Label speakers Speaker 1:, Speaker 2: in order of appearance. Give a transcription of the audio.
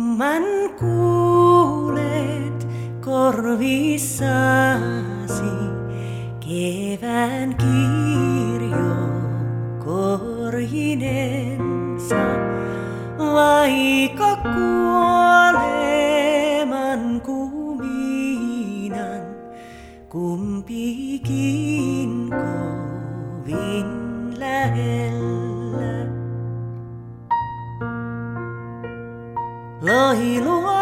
Speaker 1: Kumman kuulet korvissasi kevään kirjo korjinensa, vaiko kuoleman kuminan, kumpikin kovin lähellä. Lohi luo